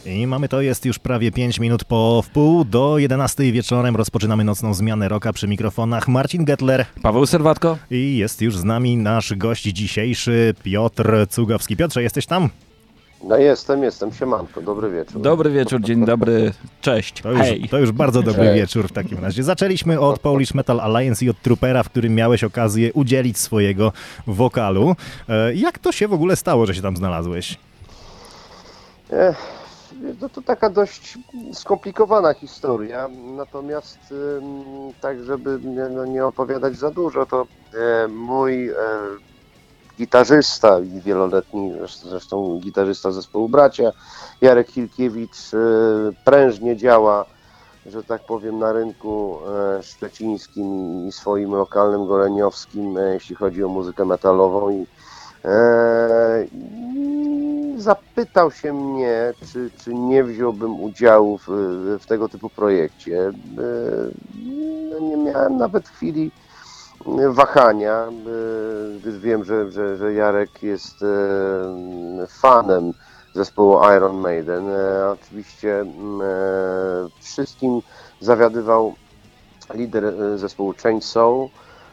I mamy to, jest już prawie 5 minut po wpół do 11 wieczorem. Rozpoczynamy nocną zmianę rocka przy mikrofonach Marcin Gettler, Paweł Serwatko i jest już z nami nasz gość dzisiejszy, Piotr Cugowski. Piotrze, jesteś tam? No jestem, siemanko, dobry wieczór. Dobry wieczór, dzień dobry, cześć, hej. To już bardzo dobry wieczór w takim razie. Zaczęliśmy od Polish Metal Alliance i od Troopera, w którym miałeś okazję udzielić swojego wokalu. Jak to się w ogóle stało, że się tam znalazłeś? No to taka dość skomplikowana historia, natomiast tak, żeby nie opowiadać za dużo, to mój gitarzysta i wieloletni zresztą gitarzysta zespołu Bracia, Jarek Hilkiewicz, prężnie działa, że tak powiem, na rynku szczecińskim i swoim lokalnym goleniowskim, jeśli chodzi o muzykę metalową, i zapytał się mnie, czy nie wziąłbym udziału w tego typu projekcie. Nie miałem nawet chwili wahania, gdyż wiem, że Jarek jest fanem zespołu Iron Maiden. Oczywiście wszystkim zawiadywał lider zespołu Chainsaw.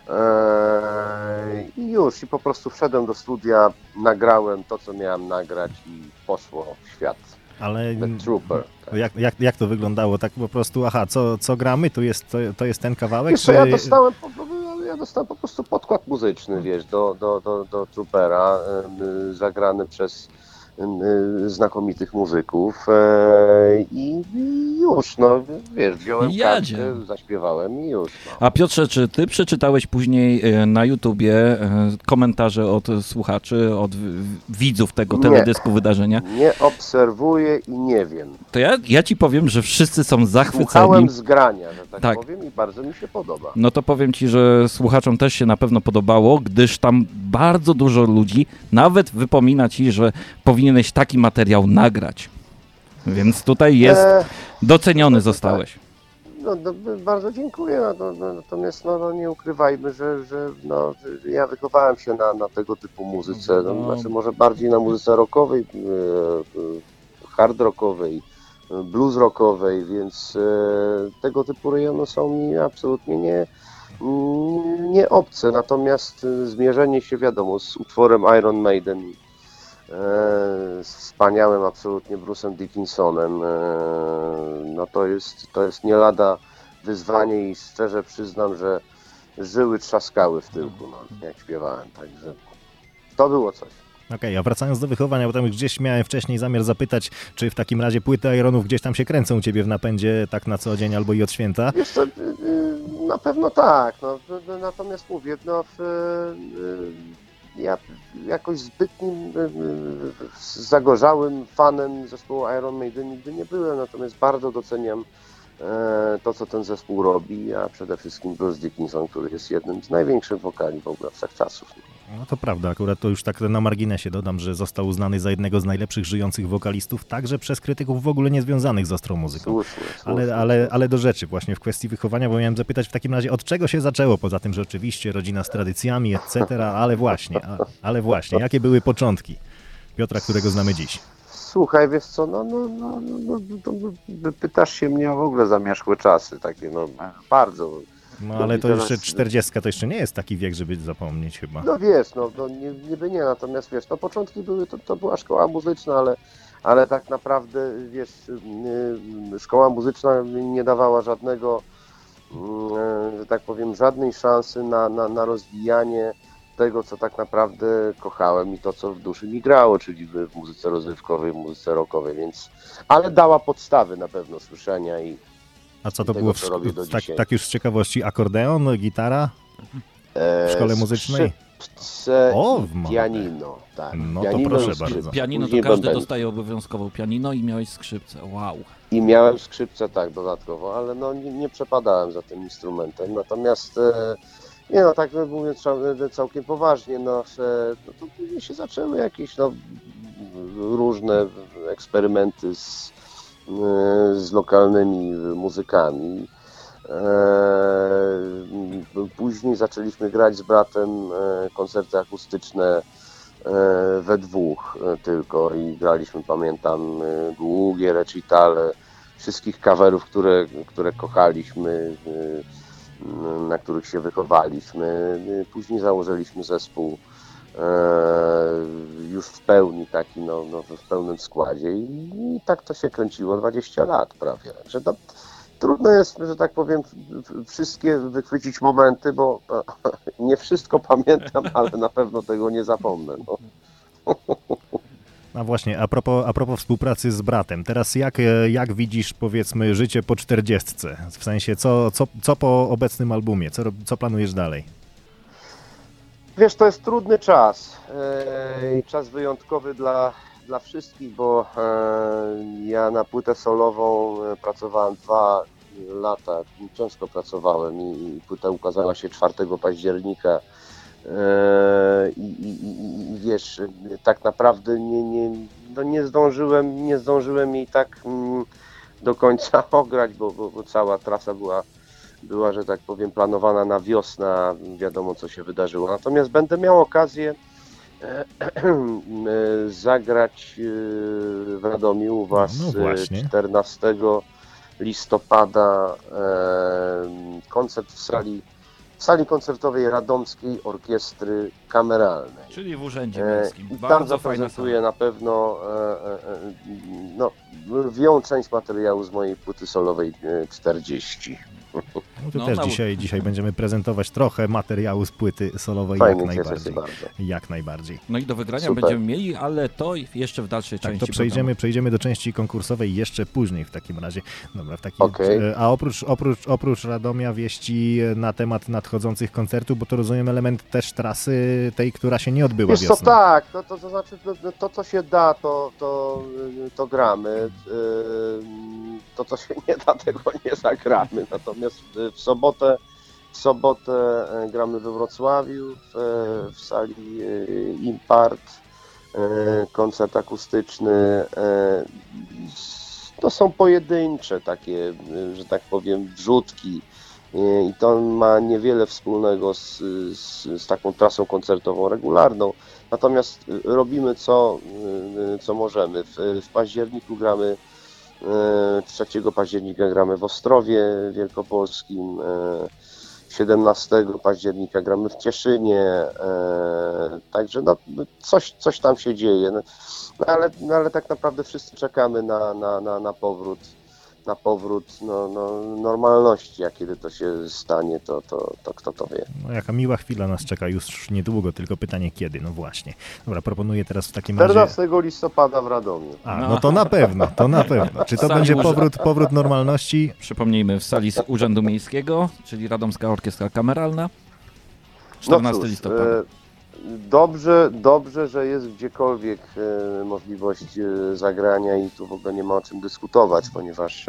I po prostu wszedłem do studia, nagrałem to, co miałem nagrać, i poszło w świat. Ale The Trooper. Tak. jak to wyglądało? Tak po prostu, co gramy? To jest ten kawałek? Wiesz, ja dostałem po prostu podkład muzyczny, wiesz, do Troopera, zagrany przez znakomitych muzyków, i już, no wiesz, wziąłem kartkę, zaśpiewałem i już. No. A Piotrze, czy ty przeczytałeś później na YouTubie komentarze od słuchaczy, od widzów tego teledysku wydarzenia? Nie obserwuję i nie wiem. To ja ci powiem, że wszyscy są zachwyceni. Słuchałem zgrania, że tak Tak. powiem, i bardzo mi się podoba. No to powiem ci, że słuchaczom też się na pewno podobało, gdyż tam bardzo dużo ludzi nawet wypomina ci, że powinieneś taki materiał nagrać. Więc tutaj jest doceniony zostałeś. No, bardzo dziękuję, natomiast nie ukrywajmy, że ja wychowałem się na tego typu muzyce, znaczy może bardziej na muzyce rockowej, hard rockowej, blues rockowej, więc tego typu rejony są mi absolutnie nie obce, natomiast zmierzenie się, wiadomo, z utworem Iron Maiden, z wspaniałym absolutnie Bruce'em Dickinsonem, no to jest nie lada wyzwanie, i szczerze przyznam, że żyły trzaskały w tyłku, jak śpiewałem, także to było coś. Okej, a wracając do wychowania, bo tam gdzieś miałem wcześniej zamiar zapytać, czy w takim razie płyty Ironów gdzieś tam się kręcą u ciebie w napędzie, tak na co dzień albo i od święta? Wiesz co, na pewno tak, natomiast mówię, ja jakoś zbytnim zagorzałym fanem zespołu Iron Maiden nigdy nie byłem, natomiast bardzo doceniam to, co ten zespół robi, a przede wszystkim Bruce Dickinson, który jest jednym z największych wokali w ogóle wszechczasów. No to prawda, akurat to już tak na marginesie dodam, że został uznany za jednego z najlepszych żyjących wokalistów, także przez krytyków w ogóle niezwiązanych z ostrą muzyką. Słusznie. Ale do rzeczy, właśnie w kwestii wychowania, bo miałem zapytać w takim razie, od czego się zaczęło, poza tym, że oczywiście rodzina z tradycjami, etc., ale właśnie, jakie były początki Piotra, którego znamy dziś? Słuchaj, wiesz co, pytasz się mnie o w ogóle zamierzchłe czasy, takie bardzo. No ale to jeszcze 40 to jeszcze nie jest taki wiek, żeby zapomnieć chyba. No wiesz, niby nie, natomiast wiesz, początki były, to była szkoła muzyczna, ale tak naprawdę, wiesz, szkoła muzyczna nie dawała żadnego, że tak powiem, żadnej szansy na rozwijanie tego, co tak naprawdę kochałem i to, co w duszy mi grało, czyli w muzyce rozrywkowej, w muzyce rockowej, ale dała podstawy na pewno słyszenia i a co to tego, było tak już z ciekawości, akordeon, gitara w szkole muzycznej? Skrzypce i pianino. Tak. No pianino, to proszę bardzo. Pianino to każdy dostaje obowiązkowo pianino i miałeś skrzypce, wow. I miałem skrzypce, tak, dodatkowo, ale nie przepadałem za tym instrumentem, natomiast tak mówiąc całkiem poważnie, to później się zaczęły jakieś różne eksperymenty z lokalnymi muzykami. Później zaczęliśmy grać z bratem koncerty akustyczne we dwóch tylko i graliśmy, pamiętam, długie recitale wszystkich coverów, które kochaliśmy, na których się wychowaliśmy. Później założyliśmy zespół już w pełni, taki w pełnym składzie i tak to się kręciło 20 lat prawie. Także trudno jest, że tak powiem, wszystkie wychwycić momenty, bo nie wszystko pamiętam, ale na pewno tego nie zapomnę. No. A właśnie, a propos współpracy z bratem, teraz jak widzisz, powiedzmy, życie po 40? W sensie, co po obecnym albumie? Co planujesz dalej? Wiesz, to jest trudny czas i czas wyjątkowy dla wszystkich, bo ja na płytę solową pracowałem 2 lata, ciężko pracowałem i płyta ukazała się 4 października. I wiesz, tak naprawdę nie zdążyłem jej tak do końca ograć, bo cała trasa była, że tak powiem, planowana na wiosnę, a wiadomo co się wydarzyło. Natomiast będę miał okazję zagrać w Radomiu u Was 14 listopada koncert w sali koncertowej Radomskiej Orkiestry Kameralnej. Czyli w Urzędzie Miejskim. I tam zaprezentuję na pewno lwią część materiału z mojej płyty solowej 40. No to też dzisiaj będziemy prezentować trochę materiału z płyty solowej. Fajnie, jak najbardziej. No i do wygrania będziemy mieli, ale to jeszcze w dalszej części. To przejdziemy do części konkursowej jeszcze później w takim razie. Dobra, A oprócz Radomia wieści na temat nadchodzących koncertów, bo to rozumiem element też trasy tej, która się nie odbyła wiosną. Co, tak, to znaczy to co się da, to gramy. To co się nie da, tego nie zagramy. Natomiast w sobotę gramy we Wrocławiu w sali Impart, koncert akustyczny. To są pojedyncze takie, że tak powiem, wrzutki i to ma niewiele wspólnego z taką trasą koncertową regularną. Natomiast robimy co możemy. W październiku gramy 3 października gramy w Ostrowie Wielkopolskim, 17 października gramy w Cieszynie, także coś tam się dzieje, ale tak naprawdę wszyscy czekamy na powrót normalności, a kiedy to się stanie, to kto to wie. No, jaka miła chwila nas czeka już niedługo, tylko pytanie kiedy, no właśnie. Dobra, proponuję teraz w takim razie... 14 listopada w Radomiu. No to na pewno. Czy to będzie powrót normalności? Przypomnijmy, w sali Urzędu Miejskiego, czyli Radomska Orkiestra Kameralna, 14 listopada. Dobrze, że jest gdziekolwiek możliwość zagrania i tu w ogóle nie ma o czym dyskutować, ponieważ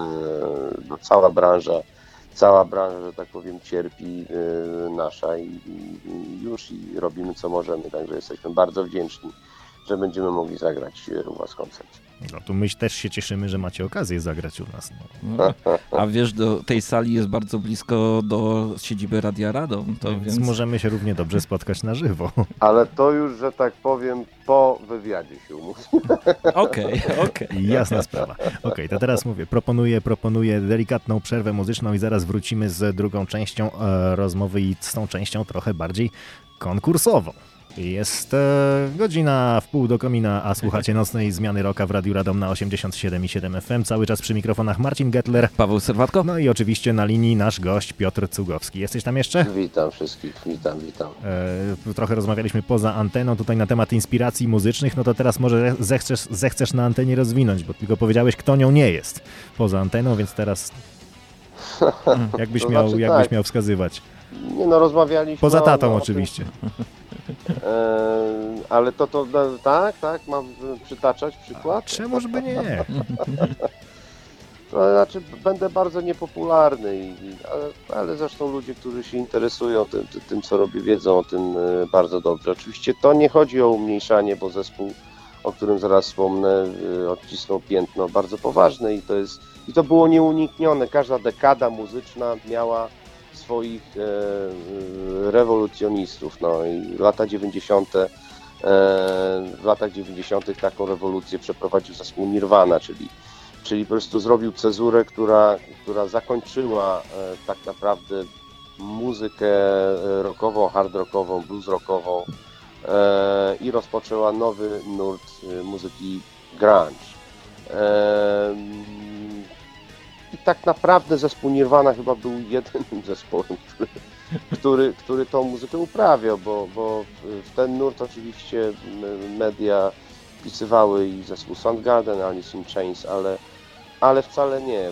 cała branża, że tak powiem, cierpi nasza i robimy co możemy, także jesteśmy bardzo wdzięczni, że będziemy mogli zagrać u Was koncert. No to my też się cieszymy, że macie okazję zagrać u nas. A wiesz, do tej sali jest bardzo blisko do siedziby Radia Radom. Więc możemy się równie dobrze spotkać na żywo. Ale to już, że tak powiem, po wywiadzie się umówimy. Okej. Jasna sprawa. To teraz mówię, proponuję delikatną przerwę muzyczną i zaraz wrócimy z drugą częścią rozmowy i z tą częścią trochę bardziej konkursową. Jest godzina w pół do komina, a słuchacie nocnej zmiany rocka w Radiu Radom na 87,7 FM. Cały czas przy mikrofonach Marcin Gettler, Paweł Serwatko. No i oczywiście na linii nasz gość Piotr Cugowski. Jesteś tam jeszcze? Witam wszystkich, witam. Trochę rozmawialiśmy poza anteną tutaj na temat inspiracji muzycznych, no to teraz może zechcesz na antenie rozwinąć, bo tylko powiedziałeś, kto nią nie jest poza anteną, więc teraz jakbyś miał wskazywać. Nie no, rozmawialiśmy... Poza tatą oczywiście. Ale tak, mam przytaczać przykład? Czemuż by nie? To znaczy, będę bardzo niepopularny, ale zresztą ludzie, którzy się interesują tym, co robię, wiedzą o tym bardzo dobrze. Oczywiście to nie chodzi o umniejszanie, bo zespół, o którym zaraz wspomnę, odcisnął piętno bardzo poważne i to było nieuniknione. Każda dekada muzyczna miała swoich rewolucjonistów. No i lata 90. W latach 90. taką rewolucję przeprowadził zespół Nirvana, czyli po prostu zrobił cezurę, która zakończyła tak naprawdę muzykę rockową, hard rockową, blues rockową i rozpoczęła nowy nurt muzyki grunge. I tak naprawdę zespół Nirvana chyba był jedynym zespołem, który tą muzykę uprawiał, bo w ten nurt oczywiście media wpisywały i zespół Soundgarden, Alice in Chains, ale wcale nie.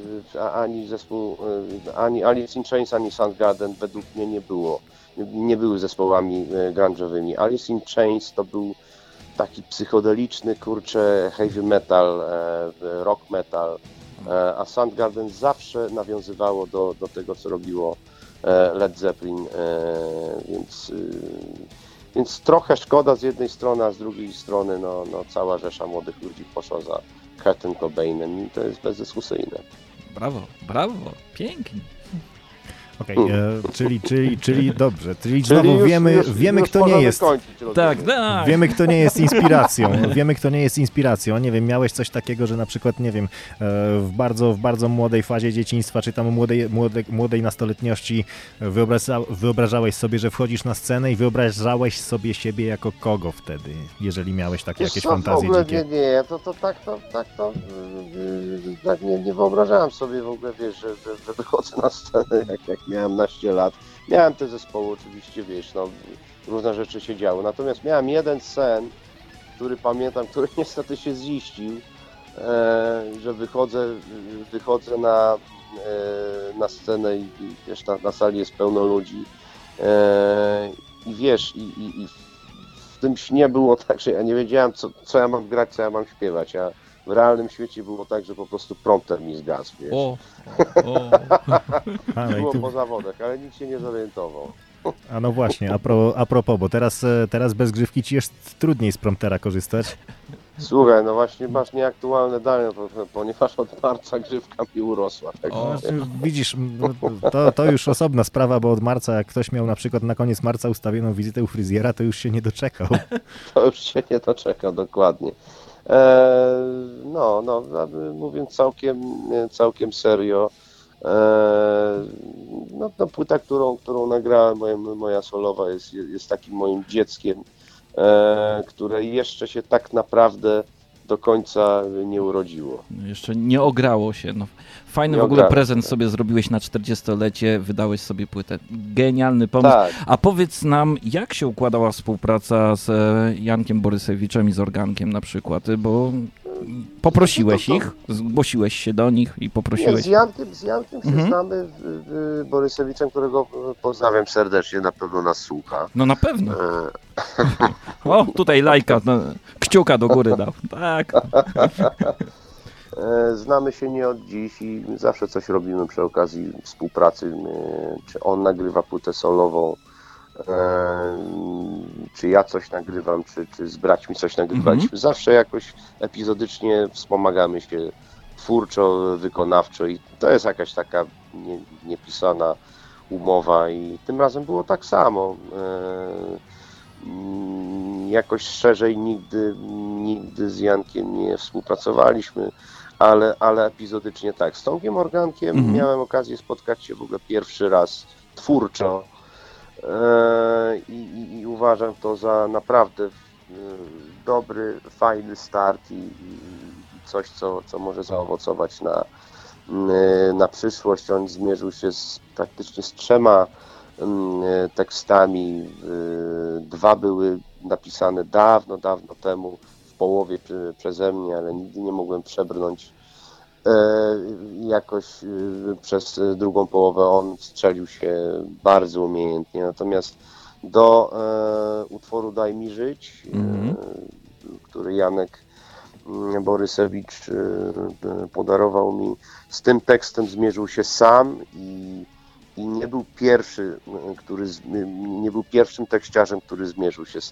Ani Alice in Chains, ani Soundgarden według mnie nie były zespołami grunge'owymi. Alice in Chains to był taki psychodeliczny, heavy metal, rock metal, a Soundgarden zawsze nawiązywało do tego, co robiło Led Zeppelin, więc trochę szkoda z jednej strony, a z drugiej strony no cała rzesza młodych ludzi poszła za Kurtem Cobainem i to jest bezdyskusyjne. Brawo, brawo, pięknie. Okej, czyli dobrze, czyli znowu wiemy kto nie jest. Tak. Wiemy, kto nie jest inspiracją. Wiemy, kto nie jest inspiracją. Nie wiem, miałeś coś takiego, że na przykład, nie wiem, w bardzo młodej fazie dzieciństwa, czy tam młodej nastoletniości wyobrażałeś sobie, że wchodzisz na scenę i wyobrażałeś sobie siebie jako kogo wtedy, jeżeli miałeś takie jakieś fantazje dzikie? Nie, tak nie wyobrażałem sobie w ogóle, wiesz, że wychodzę na scenę, jak miałem naście lat. Miałem te zespoły oczywiście, wiesz, no różne rzeczy się działy. Natomiast miałem jeden sen, który pamiętam, który niestety się ziścił, że wychodzę na scenę i wiesz, na sali jest pełno ludzi i wiesz, i w tym śnie było tak, że ja nie wiedziałem, co ja mam grać, co ja mam śpiewać, a w realnym świecie było tak, że po prostu prompter mi zgasł, wiesz. Było po zawodach, ale nikt się nie zorientował. A no właśnie, a propos, bo teraz bez grzywki ci jest trudniej z promptera korzystać. Słuchaj, no właśnie masz nieaktualne dane, ponieważ od marca grzywka mi urosła. Tak widzisz, to już osobna sprawa, bo od marca, jak ktoś miał na przykład na koniec marca ustawioną wizytę u fryzjera, to już się nie doczekał. To już się nie doczekał, dokładnie. No, mówiąc całkiem serio, no płyta, którą nagrałem, moja solowa jest takim moim dzieckiem, które jeszcze się tak naprawdę do końca nie urodziło. Jeszcze nie ograło się. No, fajny w ogóle prezent sobie zrobiłeś na 40-lecie, wydałeś sobie płytę. Genialny pomysł. Tak. A powiedz nam, jak się układała współpraca z Jankiem Borysewiczem i z Organkiem na przykład, bo poprosiłeś ich, zgłosiłeś się do nich i poprosiłeś. Nie, z Jankiem się znamy, Borysewiczem, którego pozdrawiam serdecznie, na pewno nas słucha. No na pewno. O, tutaj lajka, no, kciuka do góry dał. Tak. Znamy się nie od dziś i zawsze coś robimy przy okazji współpracy. Czy on nagrywa płytę solową, czy ja coś nagrywam, czy z braćmi coś nagrywaliśmy. Zawsze jakoś epizodycznie wspomagamy się twórczo, wykonawczo i to jest jakaś taka niepisana umowa i tym razem było tak samo. Jakoś szerzej nigdy z Jankiem nie współpracowaliśmy, ale epizodycznie tak. Z Tomkiem Organkiem miałem okazję spotkać się w ogóle pierwszy raz twórczo i uważam to za naprawdę dobry, fajny start i coś, co może zaowocować na przyszłość. On zmierzył się praktycznie z 3 tekstami. 2 były napisane dawno temu, w połowie przeze mnie, ale nigdy nie mogłem przebrnąć. Jakoś przez drugą połowę on strzelił się bardzo umiejętnie. Natomiast do utworu Daj mi żyć, który Janek Borysewicz podarował mi, z tym tekstem zmierzył się sam i nie był pierwszym tekściarzem, który zmierzył się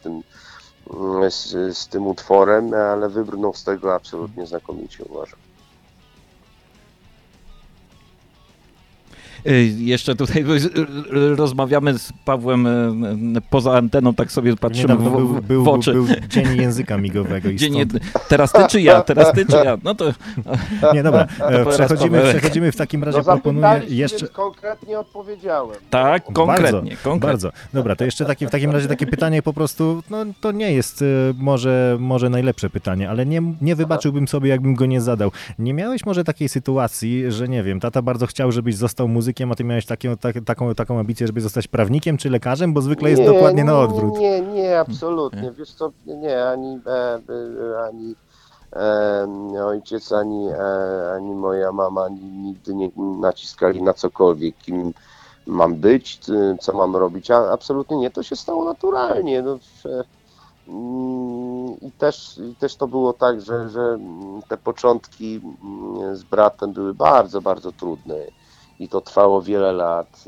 z tym utworem, ale wybrnął z tego absolutnie znakomicie, uważam. Jeszcze tutaj rozmawiamy z Pawłem poza anteną, tak sobie patrzymy w oczy. Był dzień języka migowego. I Teraz ty czy ja? No to... Nie, dobra, przechodzimy w takim razie, proponuję jeszcze... Więc konkretnie odpowiedziałem. Tak, konkretnie. Bardzo. Dobra, to jeszcze w takim razie takie pytanie po prostu, no to nie jest może najlepsze pytanie, ale nie wybaczyłbym sobie, jakbym go nie zadał. Nie miałeś może takiej sytuacji, że nie wiem, tata bardzo chciał, żebyś został muzykiem, a ty miałeś taką ambicję, żeby zostać prawnikiem czy lekarzem, bo zwykle jest dokładnie na odwrót. Nie, absolutnie. Wiesz co, nie, ani ojciec, ani moja mama nigdy nie naciskali na cokolwiek, kim mam być, co mam robić, a absolutnie nie, to się stało naturalnie. No, I też to było tak, że te początki z bratem były bardzo, bardzo trudne i to trwało wiele lat,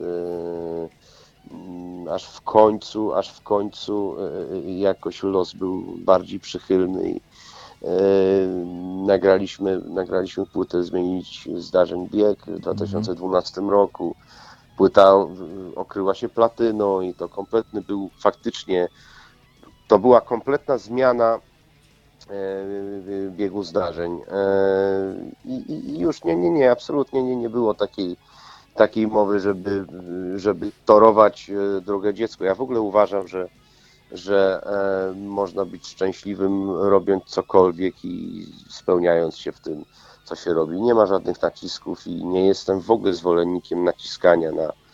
aż w końcu jakoś los był bardziej przychylny i nagraliśmy płytę Zmienić zdarzeń bieg w 2012 roku. Płyta okryła się platyną i to to była kompletna zmiana biegu zdarzeń. I już absolutnie nie było takiej mowy, żeby torować drogę dziecku. Ja w ogóle uważam, że można być szczęśliwym robiąc cokolwiek i spełniając się w tym, co się robi. Nie ma żadnych nacisków i nie jestem w ogóle zwolennikiem naciskania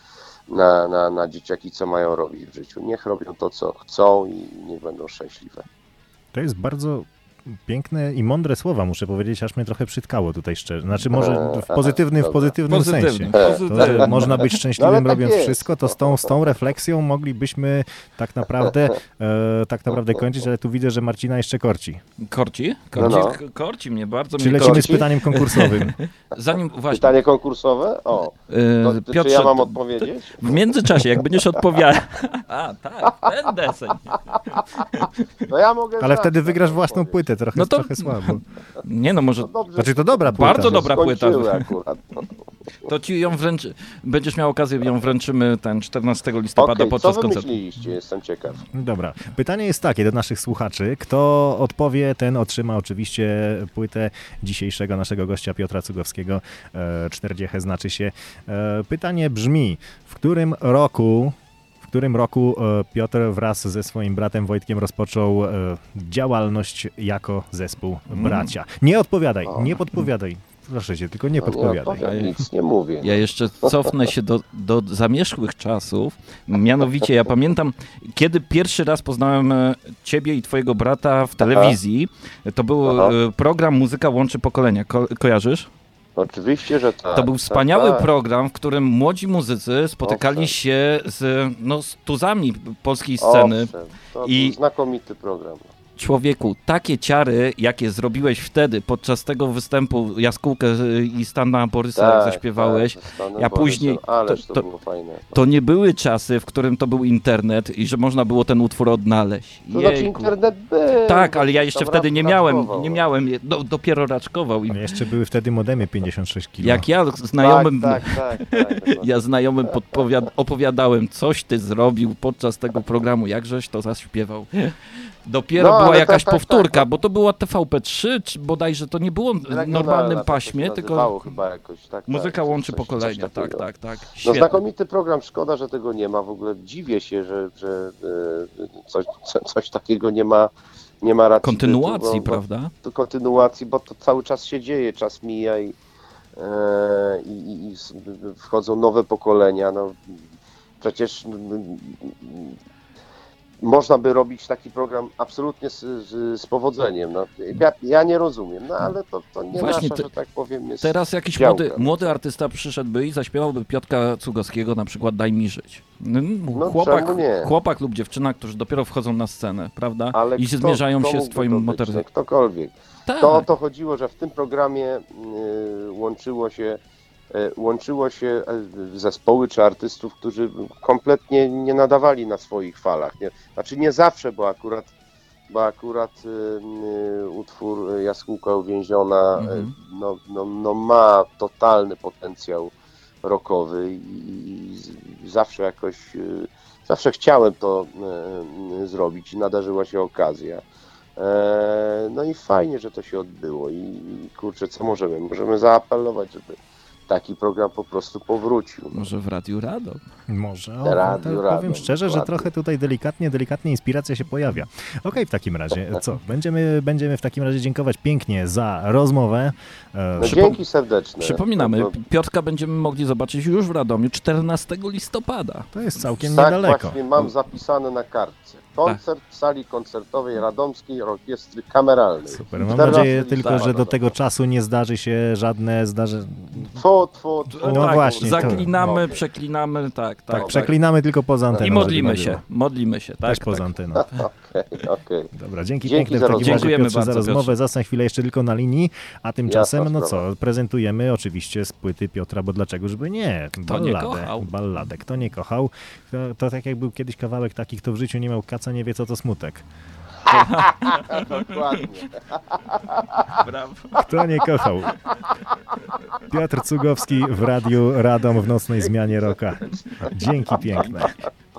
na dzieciaki, co mają robić w życiu. Niech robią to, co chcą i niech będą szczęśliwe. To jest bardzo piękne i mądre słowa, muszę powiedzieć, aż mnie trochę przytkało tutaj szczerze. Znaczy może w pozytywnym sensie. To, że można być szczęśliwym robiąc wszystko, to z tą refleksją moglibyśmy tak naprawdę kończyć, ale tu widzę, że Marcina jeszcze korci. Korci? Korci mnie bardzo. Czy lecimy z pytaniem konkursowym? Właśnie. Pytanie konkursowe? Piotrze, czy ja mam odpowiedzieć? W międzyczasie, jak będziesz odpowiadał... A, tak, ten deseń. No ja mogę ale wtedy wygrasz własną płytę, trochę słabo. Nie no, może... Znaczy to dobra płyta. Bardzo dobra płyta. Akurat. To ci ją będziesz miał okazję, ją wręczymy ten 14 listopada podczas koncertu. Co wymyśliliście? Jestem ciekaw. Dobra. Pytanie jest takie do naszych słuchaczy. Kto odpowie, ten otrzyma oczywiście płytę dzisiejszego naszego gościa Piotra Cugowskiego. 40 znaczy się. Pytanie brzmi, w którym roku Piotr wraz ze swoim bratem Wojtkiem rozpoczął działalność jako zespół Bracia? Nie odpowiadaj, nie podpowiadaj. Proszę cię, tylko nie podpowiadaj. Nic nie mówię. Ja jeszcze cofnę się do zamierzchłych czasów. Mianowicie ja pamiętam, kiedy pierwszy raz poznałem ciebie i twojego brata w telewizji. To był program Muzyka łączy pokolenia. Kojarzysz? Oczywiście, że tak. To był wspaniały program, w którym młodzi muzycy spotykali się z tuzami polskiej sceny. To był znakomity program. Człowieku, takie ciary, jakie zrobiłeś wtedy podczas tego występu Jaskółkę i Stana Borysa, jak zaśpiewałeś, ja później... to było fajne. To nie były czasy, w którym to był internet i że można było ten utwór odnaleźć. To znaczy internet był. Tak, ale ja jeszcze wtedy nie miałem, dopiero raczkował. Jeszcze były wtedy modemy 56 kg. Jak ja znajomym... Tak. Ja znajomym opowiadałem, coś ty zrobił podczas tego programu, jakżeś to zaśpiewał. Dopiero była jakaś powtórka, bo to była TVP3, czy bodajże to nie było w normalnym paśmie, tylko chyba jakoś, Muzyka łączy pokolenia, tak. No znakomity program, szkoda, że tego nie ma, w ogóle dziwię się, że coś takiego nie ma racji. Kontynuacji, prawda? Kontynuacji, bo to cały czas się dzieje, czas mija i wchodzą nowe pokolenia, przecież można by robić taki program absolutnie z powodzeniem. Ja nie rozumiem, ale to nie właśnie nasza, że tak powiem, jest teraz jakiś działka. młody artysta przyszedłby i zaśpiewałby Piotra Cugowskiego, na przykład Daj mi żyć. Chłopak lub dziewczyna, którzy dopiero wchodzą na scenę, prawda? Ale i zmierzają się z twoim motoryzatorem. Ktokolwiek. Tak. To o to chodziło, że w tym programie łączyło się zespoły czy artystów, którzy kompletnie nie nadawali na swoich falach. Znaczy nie zawsze, bo akurat utwór Jaskółka uwięziona ma totalny potencjał rockowy i zawsze jakoś, zawsze chciałem to zrobić i nadarzyła się okazja. No i fajnie, że to się odbyło i kurczę, co możemy? Możemy zaapelować, żeby taki program po prostu powrócił. Może w Radiu Radom. Może. Radio, Powiem radio, szczerze, że dokładnie. trochę tutaj delikatnie inspiracja się pojawia. Okej, w takim razie, co? Będziemy w takim razie dziękować pięknie za rozmowę. No dzięki serdeczne. Przypominamy, No, Piotrka będziemy mogli zobaczyć już w Radomiu 14 listopada. To jest całkiem tak, niedaleko. właśnie mam zapisane na kartce. Koncert w sali koncertowej Radomskiej Orkiestry Kameralnej. Super. Mam 14 nadzieję tylko, że do listopada. tego czasu nie zdarzy się żadne Tfu. No tak, właśnie, to- zaklinamy, okej. przeklinamy, tak. Tak, przeklinamy tylko poza anteną. I żeby modlimy się. Też Tak, poza tak. anteną. Okej. Dobra, dzięki Dzięki piękne w za takim rozmowę. razie, Dziękujemy Piotrze, za bardzo, rozmowę. Piotrze. Zostań chwilę jeszcze tylko na linii, a tymczasem, Jasna no sprawa. co, prezentujemy oczywiście z płyty Piotra, bo dlaczego, żeby nie? Kto nie kochał? Balladę. Kto nie kochał? To tak jak był kiedyś kawałek taki, kto w życiu nie miał kaca, nie wie co to smutek. Dokładnie. Brawo. Kto nie kochał? Piotr Cugowski w Radiu Radom w nocnej zmianie rocka. Dzięki piękne.